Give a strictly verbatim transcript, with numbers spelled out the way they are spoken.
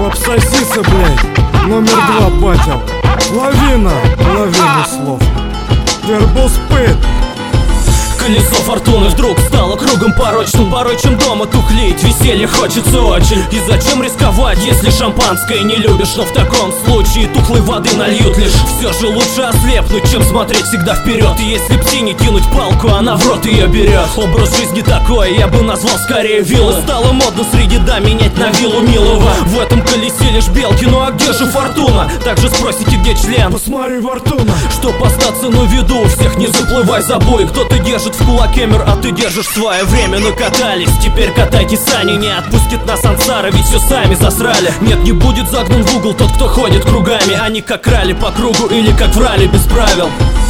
Абсосиса, блядь, номер два, батя. Лавина, лавина слов. Вербуспыт. Колесо фортуны вдруг стало кругом порочным. Порой чем дома тухлеть, веселье хочется очень. И зачем рисковать, если шампанское не любишь? Но в таком случае тухлой воды нальют лишь. Все же лучше ослепнуть, чем смотреть всегда вперед. И если птине кинуть палку, она в рот ее берет. Образ жизни такой, я бы назвал скорее виллы. Стало модно среди дам менять на виллу милого. В этом колесе лишь белки, ну а где же фортуна? Также спросите, где член? Посмотри, фортуна. Чтоб остаться на виду, всех не заплывай за бой. Кто-то держит в кулаке мир, а ты держишь свое время. Накатались, теперь катайте сани. Не отпустит нас ансара, ведь все сами засрали. Нет, не будет загнан в угол тот, кто ходит кругами. Они как крали по кругу или как врали без правил.